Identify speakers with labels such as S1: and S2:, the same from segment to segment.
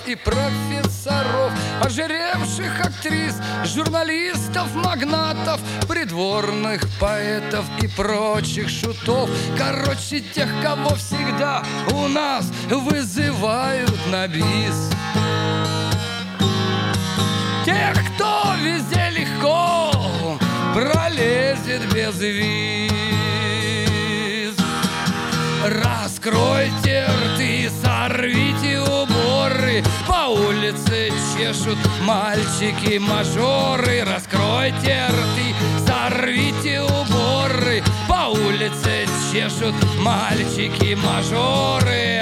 S1: и профессоров, ожиревших актрис, журналистов, магнатов, придворных поэтов и прочих шутов. Короче, тех, кого всегда у нас вызывают на бис. Тех, кто везде легко пролезет без виз. Раскройте рты, сорвите уборы, по улице чешут мальчики-мажоры. Раскройте рты, сорвите уборы, по улице чешут мальчики-мажоры.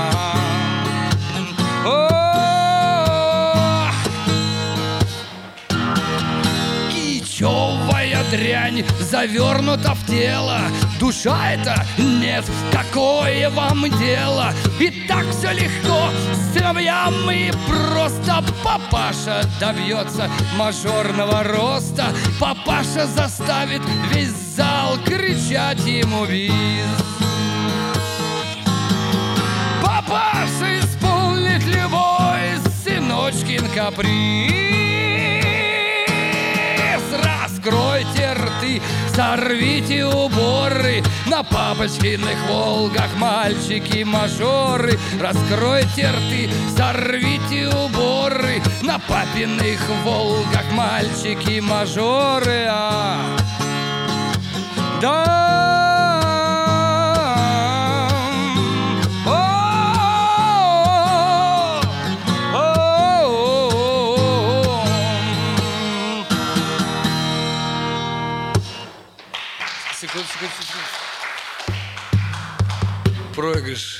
S1: Чёвая дрянь завернута в тело, душа это нет, какое вам дело? И так все легко, сыновьям и просто. Папаша добьется мажорного роста, папаша заставит весь зал кричать ему бис. Папаша исполнит любой сыночкин каприз. Раскройте рты, сорвите уборы, на папочкиных Волгах мальчики-мажоры. Раскройте рты, сорвите уборы, на папиных Волгах мальчики-мажоры. Да. Секунду. Проигрыш.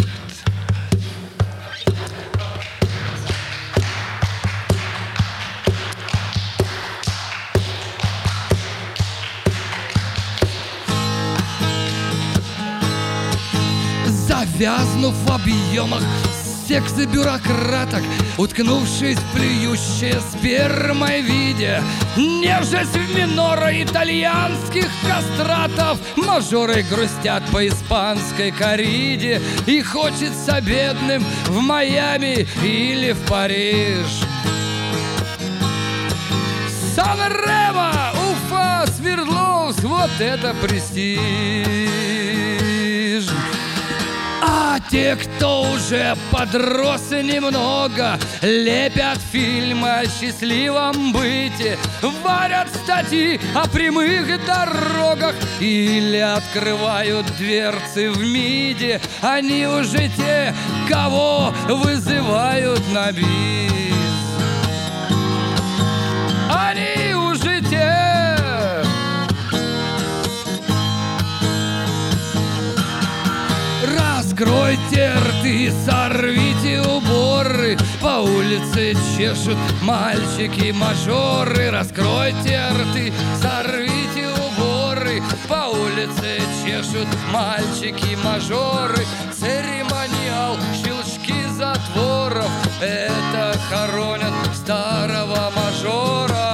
S1: Завязнув в объемах сексы бюрократок, уткнувшись в плюющее спермой виде, нежесть в минора итальянских кастратов, мажоры грустят по испанской корриде, и хочется бедным в Майами или в Париж. Сан-Ремо, Уфа, Свердловск, вот это престиж. А те, кто уже подрос немного, лепят фильмы о счастливом быте, варят статьи о прямых дорогах или открывают дверцы в МИДе. Они уже те, кого вызывают на бис. Они уже те. Раскройте рты, сорвите уборы, по улице чешут мальчики-мажоры. Раскройте рты, сорвите уборы, по улице чешут мальчики-мажоры. Церемониал, щелчки затворов, это хоронят старого мажора.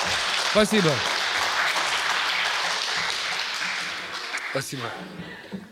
S1: Спасибо. Спасибо.